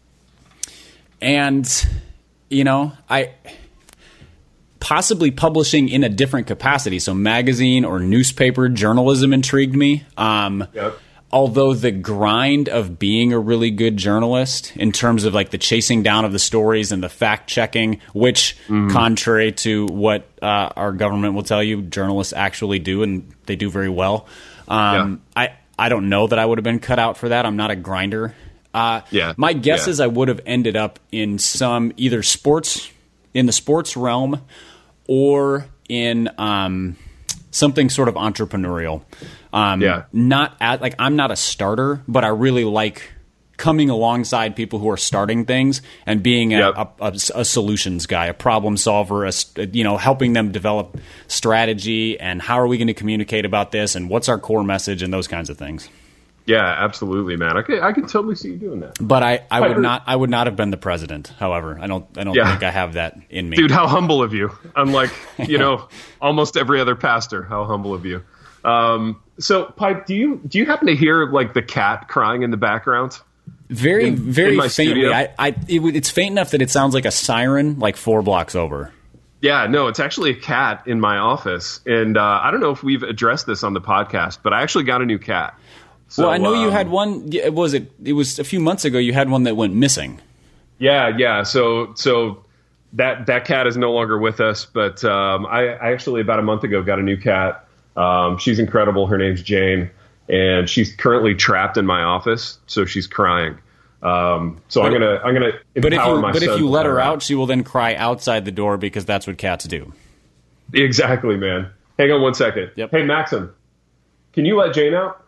you know, possibly publishing in a different capacity, so magazine or newspaper journalism intrigued me. Although the grind of being a really good journalist, in terms of like the chasing down of the stories and the fact checking, which contrary to what our government will tell you, journalists actually do, and they do very well. I don't know that I would have been cut out for that. I'm not a grinder. My guess is I would have ended up in some either sports, in the sports realm, or in something sort of entrepreneurial. Not at, like, I'm not a starter, but I really like coming alongside people who are starting things and being a solutions guy, a problem solver, helping them develop strategy and how are we going to communicate about this and what's our core message and those kinds of things.
Yeah, absolutely, man. I can totally see you doing that.
But I would not have been the president. However, I don't think I have that in me.
Dude, how humble of you! Unlike almost every other pastor, how humble of you. So, Pipe, do you happen to hear, like, the cat crying in the background?
Very faintly.
Studio?
It's faint enough that it sounds like a siren, like 4 blocks over.
Yeah, no, it's actually a cat in my office, and I don't know if we've addressed this on the podcast, but I actually got a new cat. So,
well, I know you had one. It was a few months ago. You had one that went missing.
Yeah. So that cat is no longer with us. But I actually about a month ago got a new cat. She's incredible. Her name's Jane, and she's currently trapped in my office. So she's crying. I'm gonna empower my son.
But if you let her out, she will then cry outside the door, because that's what cats do.
Exactly, man. Hang on one second.
Yep.
Hey, Maxim, can you let Jane out?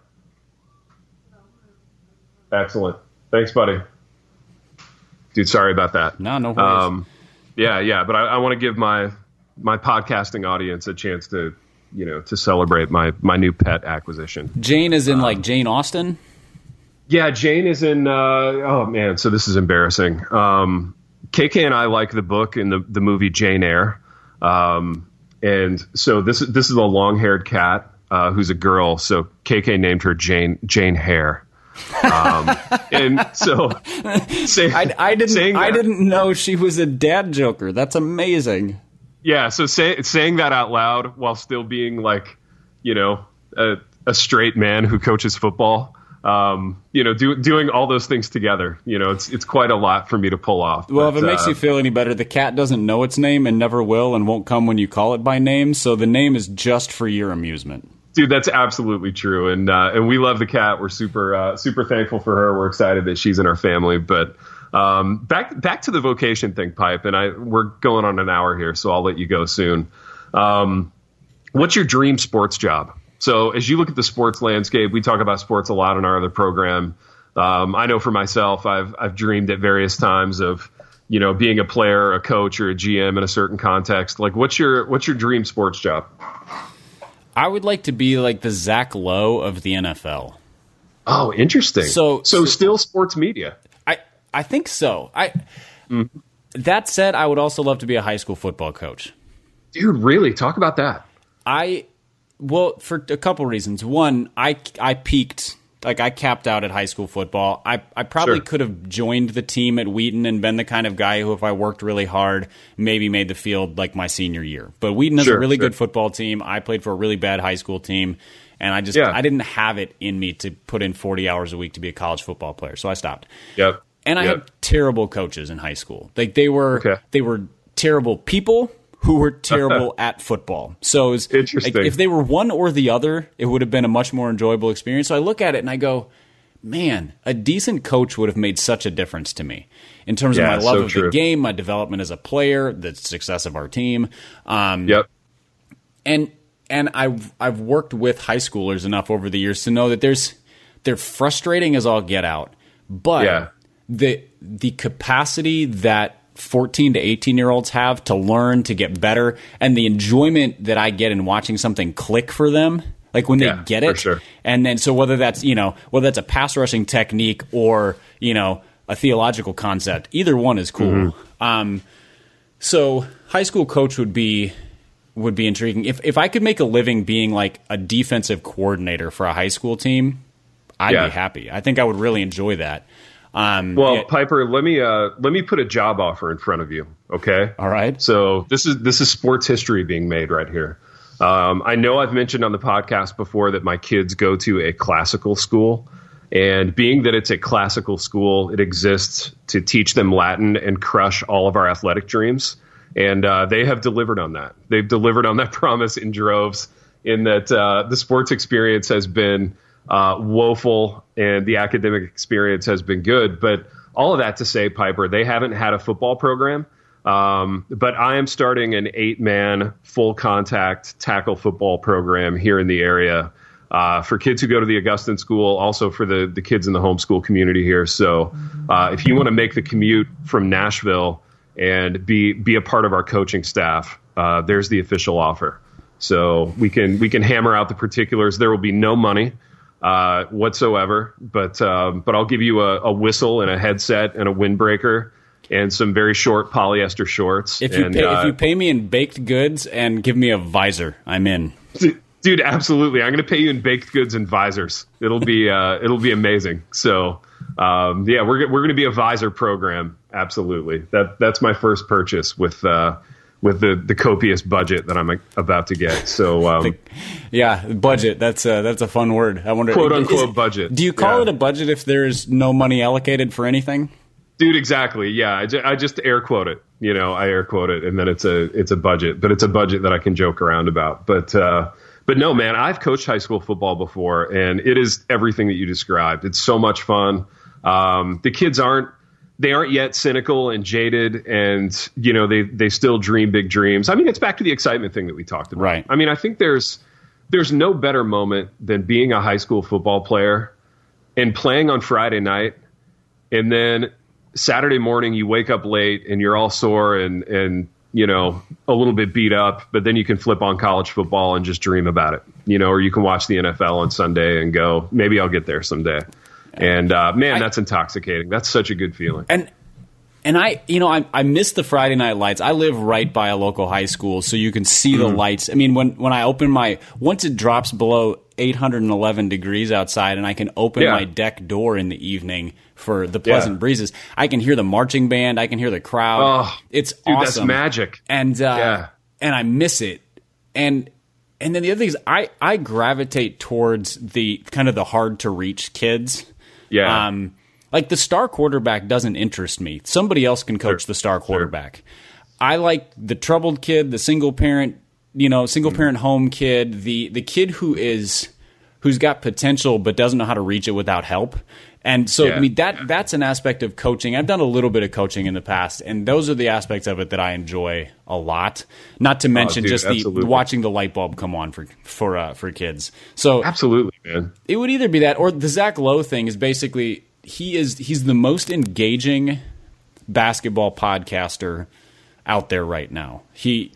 Excellent. Thanks, buddy. Dude, sorry about that.
No worries.
But I want to give my podcasting audience a chance to celebrate my new pet acquisition.
Jane is in like Jane Austen?
Yeah, Jane is in oh man, so this is embarrassing. KK and I like the book and the movie Jane Eyre. And so this is a long-haired cat who's a girl, so KK named her Jane Hare. And so
I didn't know she was a dad joker. That's amazing.
Yeah, so saying that out loud while still being like, a straight man who coaches football, doing all those things together, it's quite a lot for me to pull off.
Well, if it makes you feel any better, the cat doesn't know its name and never will and won't come when you call it by name, so the name is just for your amusement.
Dude, that's absolutely true, and we love the cat. We're super thankful for her. We're excited that she's in our family. But back to the vocation thing, Pipe, and we're going on an hour here, so I'll let you go soon. what's your dream sports job? So as you look at the sports landscape, we talk about sports a lot in our other program. I know for myself, I've dreamed at various times of, being a player, a coach, or a GM in a certain context. Like, what's your dream sports job?
I would like to be like the Zach Lowe of the NFL.
Oh, interesting. So still sports media.
I think so. That said, I would also love to be a high school football coach.
Dude, really? Talk about that.
Well, for a couple reasons. One, I peaked. Like, I capped out at high school football. I probably could have joined the team at Wheaton and been the kind of guy who, if I worked really hard, maybe made the field like my senior year. But Wheaton is a really good football team. I played for a really bad high school team. And I didn't have it in me to put in 40 hours a week to be a college football player. So I stopped.
Yep.
And I had terrible coaches in high school. Like, they were terrible people who were terrible at football. So it was,
interesting.
Like, if they were one or the other, it would have been a much more enjoyable experience. So I look at it and I go, man, a decent coach would have made such a difference to me in terms of my love of the game, my development as a player, the success of our team.
Yep.
And I've worked with high schoolers enough over the years to know that they're frustrating as all get out, but the capacity that 14 to 18-year-olds have to learn, to get better, and the enjoyment that I get in watching something click for them, like when they get it.
Sure.
And then, so whether that's a pass rushing technique or, a theological concept, either one is cool. Mm-hmm. So high school coach would be intriguing. If I could make a living being like a defensive coordinator for a high school team, I'd be happy. I think I would really enjoy that.
Piper, let me put a job offer in front of you. Okay.
All right.
So this is sports history being made right here. I know I've mentioned on the podcast before that my kids go to a classical school, and being that it's a classical school, it exists to teach them Latin and crush all of our athletic dreams. And they have delivered on that. They've delivered on that promise in droves, in that the sports experience has been woeful and the academic experience has been good. But all of that to say, Piper, they haven't had a football program. But I am starting an 8-man full contact tackle football program here in the area for kids who go to the Augustine School, also for the kids in the homeschool community here. So if you want to make the commute from Nashville and be a part of our coaching staff, there's the official offer. So we can hammer out the particulars. There will be no money whatsoever, but I'll give you a whistle and a headset and a windbreaker and some very short polyester shorts.
If you pay me in baked goods and give me a visor, I'm in.
Dude, absolutely. I'm going to pay you in baked goods and visors. It'll be amazing. So we're going to be a visor program. Absolutely. That's my first purchase with the copious budget that I'm about to get. So
budget. That's a fun word. I wonder,
quote unquote budget.
Do you call it a budget if there's no money allocated for anything?
Dude, exactly. Yeah, I just air quote it. I air quote it, and then it's a budget, but it's a budget that I can joke around about. But no, man, I've coached high school football before, and it is everything that you described. It's so much fun. The kids aren't yet cynical and jaded, and they still dream big dreams. I mean, it's back to the excitement thing that we talked about.
Right.
I mean, I think there's no better moment than being a high school football player and playing on Friday night, and then Saturday morning you wake up late and you're all sore and a little bit beat up, but then you can flip on college football and just dream about it, or you can watch the NFL on Sunday and go, maybe I'll get there someday. And that's intoxicating. That's such a good feeling.
And I miss the Friday night lights. I live right by a local high school, so you can see the lights. I mean, when I open once it drops below 811 degrees outside and I can open my deck door in the evening for the pleasant breezes, I can hear the marching band. I can hear the crowd.
Oh,
it's
dude,
awesome.
That's magic.
And I miss it. And then the other thing is I gravitate towards the kind of the hard to reach kids.
Yeah.
Like the star quarterback doesn't interest me. Somebody else can coach the star quarterback. I like the troubled kid, the single parent home kid, the kid who's got potential but doesn't know how to reach it without help. And so, I mean, that's an aspect of coaching. I've done a little bit of coaching in the past, and those are the aspects of it that I enjoy a lot. Not to mention watching the light bulb come on for kids. So
absolutely, man.
It would either be that, or the Zach Lowe thing is basically he's the most engaging basketball podcaster out there right now. He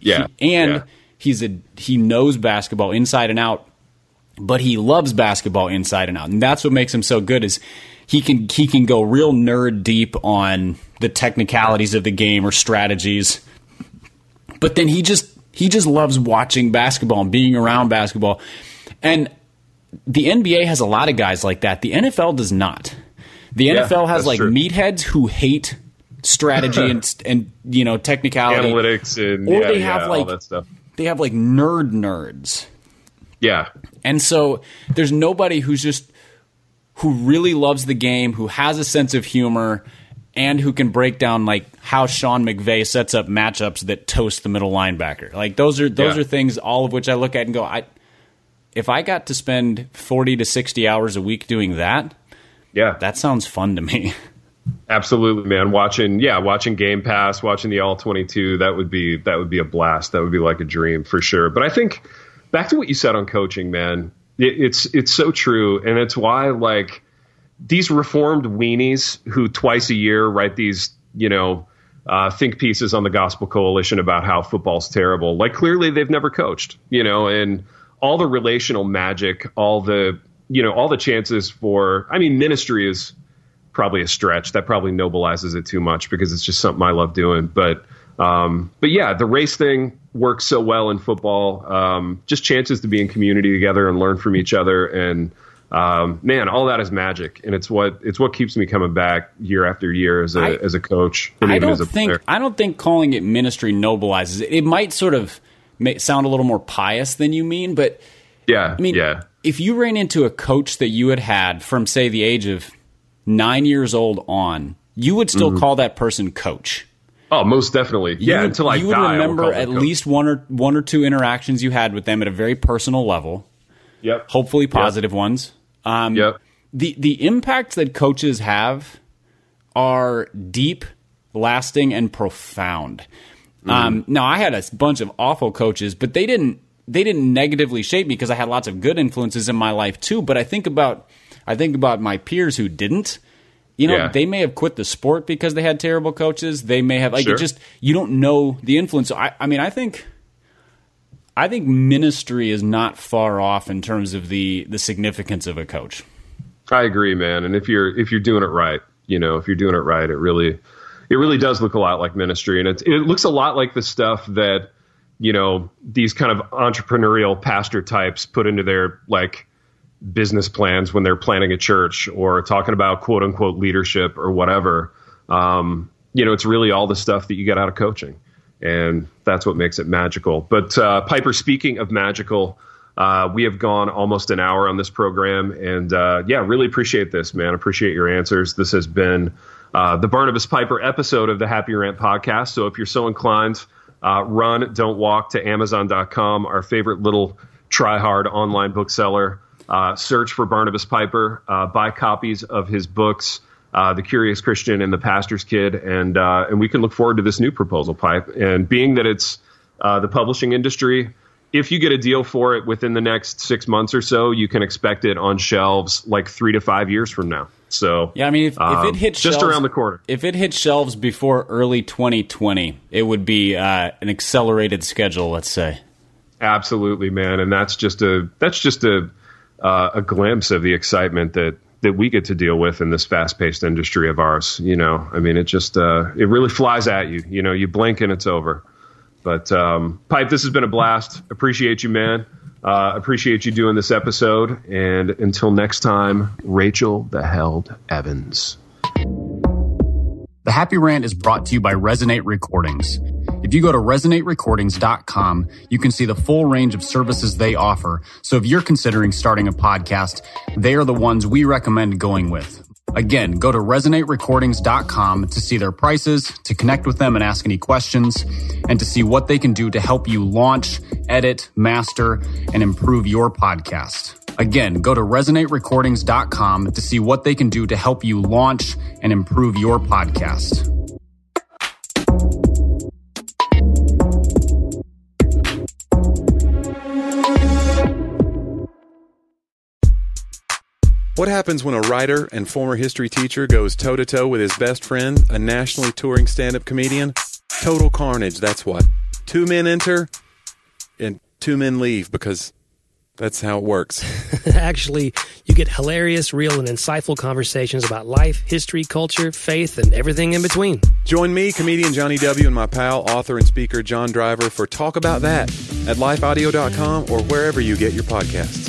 knows basketball inside and out, but he loves basketball inside and out, and that's what makes him so good. Is he can go real nerd deep on the technicalities of the game or strategies, but then he just loves watching basketball and being around basketball. And the NBA has a lot of guys like that. The NFL does not. The NFL has meatheads who hate strategy and technicality,
analytics, and
they have
all that stuff.
They have like nerds.
Yeah.
And so there's nobody who really loves the game, who has a sense of humor, and who can break down like how Sean McVay sets up matchups that toast the middle linebacker. Like those are things, all of which I look at and go, if I got to spend 40 to 60 hours a week doing that, that sounds fun to me.
Absolutely, man. Watching Game Pass, watching the All 22, that would be a blast. That would be like a dream for sure. But I think back to what you said on coaching, man, it's so true. And it's why like these reformed weenies who twice a year write these, think pieces on the Gospel Coalition about how football's terrible. Like clearly they've never coached, and all the relational magic, all the chances for, ministry is probably a stretch. That probably nobilizes it too much because it's just something I love doing. But yeah, the race thing works so well in football. Just chances to be in community together and learn from each other. And man, all that is magic. And it's what keeps me coming back year after year as a coach. And even as a player.
I don't think calling it ministry nobilizes it. It might sort of sound a little more pious than you mean, but if you ran into a coach that you had from, say, the age of 9 years old on, you would still call that person coach.
Oh, most definitely. Until I die.
You would remember at least one or two interactions you had with them at a very personal level.
Yep.
Hopefully positive ones. The impacts that coaches have are deep, lasting, and profound. Now, I had a bunch of awful coaches, but they didn't negatively shape me because I had lots of good influences in my life too. But I think about my peers who didn't. They may have quit the sport because they had terrible coaches. They may have you don't know the influence. So I think ministry is not far off in terms of the significance of a coach.
I agree, man. And if you're doing it right, if you're doing it right, it really does look a lot like ministry, and it looks a lot like the stuff that these kind of entrepreneurial pastor types put into their like business plans when they're planning a church or talking about quote unquote leadership or whatever. It's really all the stuff that you get out of coaching, and that's what makes it magical. But Piper, speaking of magical, we have gone almost an hour on this program, and really appreciate this, man. Appreciate your answers. This has been the Barnabas Piper episode of the Happy Rant podcast. So if you're so inclined, run, don't walk to Amazon.com, our favorite little try-hard online bookseller. Search for Barnabas Piper, buy copies of his books, The Curious Christian and The Pastor's Kid, and we can look forward to this new proposal, Pipe. And being that it's the publishing industry, if you get a deal for it within the next 6 months or so, you can expect it on shelves like 3 to 5 years from now. So
yeah, if it hits
just
shelves,
around the corner,
if it hits shelves before early 2020, it would be an accelerated schedule, let's say. Absolutely, man, and that's just a glimpse of the excitement that we get to deal with in this fast-paced industry of ours. It just it really flies at you. You blink and it's over. But Pipe, this has been a blast. Appreciate you, man. Appreciate you doing this episode. And until next time, Rachel the Held Evans. The Happy Rant is brought to you by Resonate Recordings. If you go to resonaterecordings.com, you can see the full range of services they offer. So if you're considering starting a podcast, they are the ones we recommend going with. Again, go to resonaterecordings.com to see their prices, to connect with them and ask any questions, and to see what they can do to help you launch, edit, master, and improve your podcast. Again, go to resonaterecordings.com to see what they can do to help you launch and improve your podcast.
What happens when a writer and former history teacher goes toe-to-toe with his best friend, a nationally touring stand-up comedian? Total carnage, that's what. 2 men enter, and 2 men leave, because that's how it works.
Actually, you get hilarious, real, and insightful conversations about life, history, culture, faith, and everything in between.
Join me, comedian Johnny W., and my pal, author and speaker John Driver for Talk About That at lifeaudio.com or wherever you get your podcasts.